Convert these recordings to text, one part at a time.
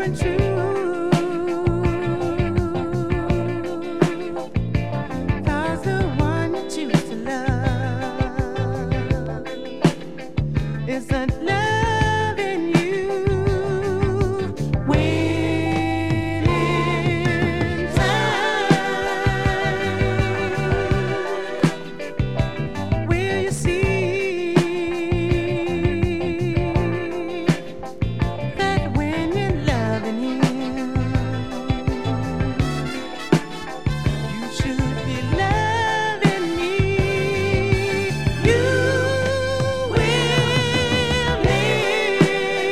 and true. 'Cause the one you choose to love isn't loving you. When in time will you see that when you're loving him, you should be loving me? You will live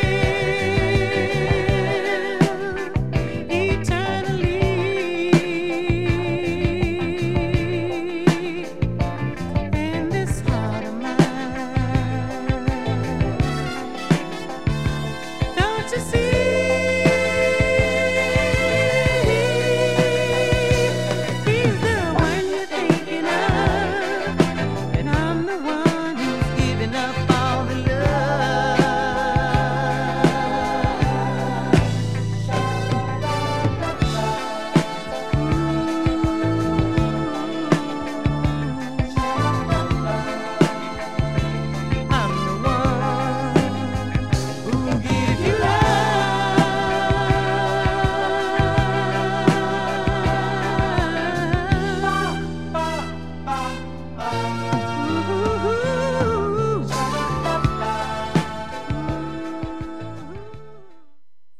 eternally in this heart of mine. Don't you see?